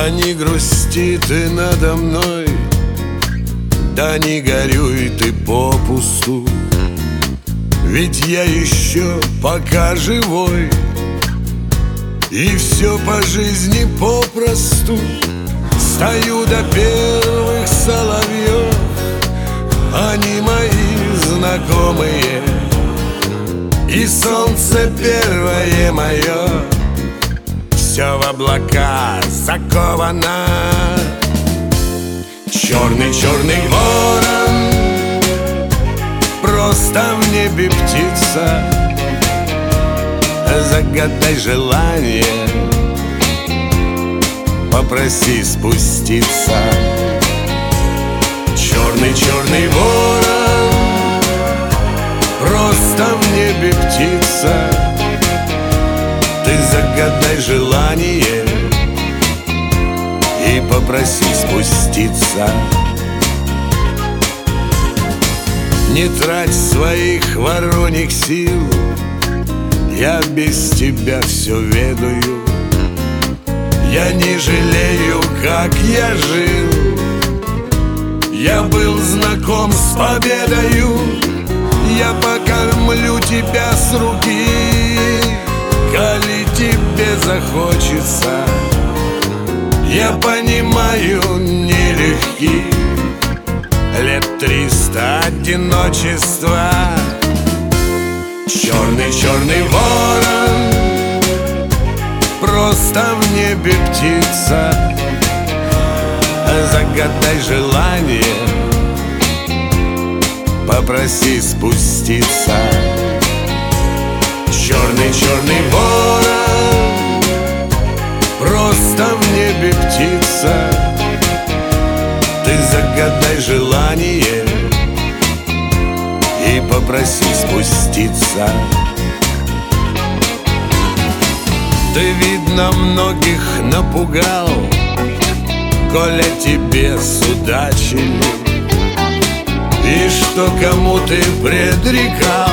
Да не грусти ты надо мной, да не горюй ты попусту, ведь я еще пока живой, и все по жизни попросту. Стою до первых соловьев, они мои знакомые, и солнце первое мое все в облака заковано. Черный-черный ворон, просто в небе птица, загадай желание, попроси спуститься. Черный-черный ворон, просто в небе птица, ты загадай желание и попроси спуститься. Не трать своих вороньих сил, я без тебя все ведаю. Я не жалею, как я жил, я был знаком с победою. Я покормлю тебя с руки, коли тебе захочется. Я понимаю, нелегки лет 300 одиночества. Черный-черный ворон, просто в небе птица, загадай желание, попроси спуститься. Черный-черный ворон, просто в небе птица, ты загадай желание и попроси спуститься. Ты, видно, многих напугал, коля тебе судачили, и что кому ты предрекал,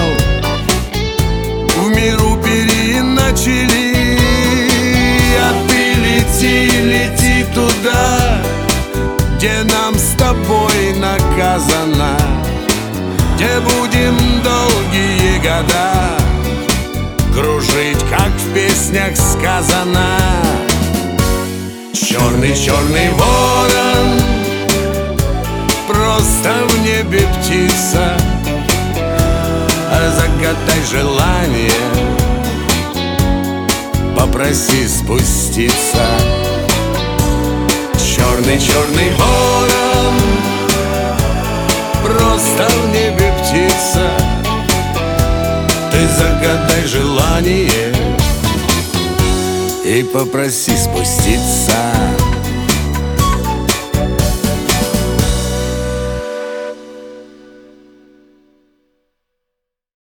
в миру переначали. А ты лети, лети туда, где нам с тобой наказано, где будем долгие года кружить, как в песнях сказано. Черный-черный ворон, просто в небе птица, загадай желание, попроси спуститься. Черный-черный ворон, просто в небе птица, ты загадай желание и попроси спуститься.